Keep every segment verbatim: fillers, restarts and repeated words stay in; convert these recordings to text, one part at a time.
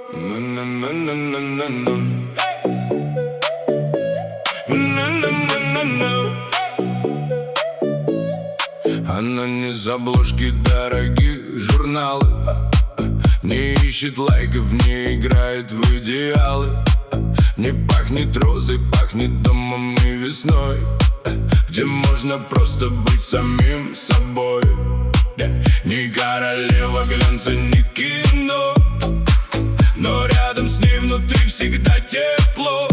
На-на-на-на-на-на. На-на-на-на-на. Она не с обложки дорогих журналов, не ищет лайков, не играет в идеалы. Не пахнет розой, пахнет домом и весной, где можно просто быть самим собой. Не королева глянца, не кино, но рядом с ней внутри всегда тепло.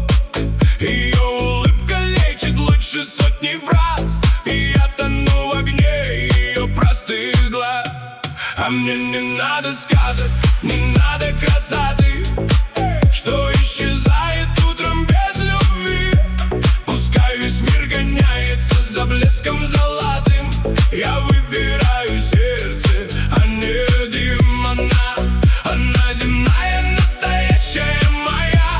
Ее улыбка лечит лучше сотни фраз, и я тону в огне ее простых глаз. А мне не надо сказок, не надо красоты, что исчезает утром без любви. Пускай весь мир гоняется за блеском золотым, я выбираю сердце, а не дым. Она, она земная, настоящая моя,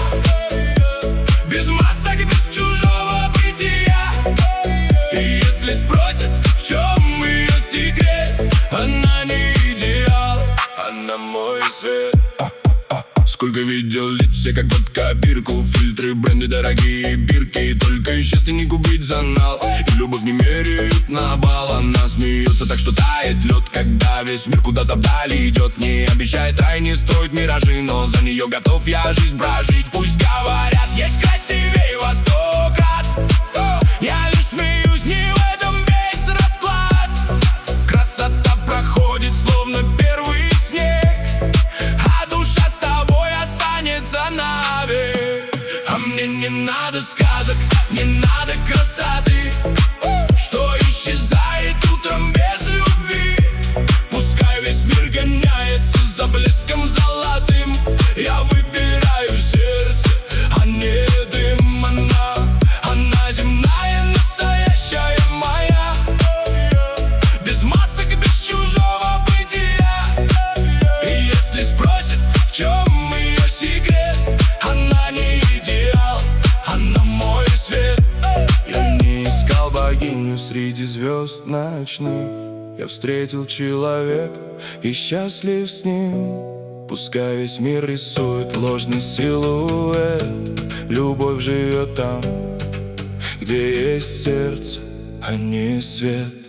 без масок, без чужого бытия. И если спросят, в чем ее секрет, она не идеал, она мой свет. Сколько видел лиц, все как под копирку, фильтры, бренды, дорогие бирки. Только счастье не купить за нал, и любовь не меряют на бал. Она смеется так, что тает лед, когда весь мир куда-то вдали идет. Не обещает рай, не строит миражи, но за нее готов я жизнь прожить. Пусть говорят, есть красивее во сто крат, я лишь смеюсь, не в этом весь расклад. Красота проходит, словно первый снег, а душа с тобой останется навек. А мне не надо сказок, не надо красоты, что исчезает утром без любви. Пускай весь мир гоняется за блеском золотым, я выбираю сердце, а не дым. Она, она земная, настоящая моя, без масок, без чужого бытия. И если спросят, в чем ее секрет, она не идеал, она мой свет. Я не искал богиню среди звезд ночных, я встретил человека и счастлив с ним. Пускай весь мир рисует ложный силуэт, любовь живет там, где есть сердце, а не свет.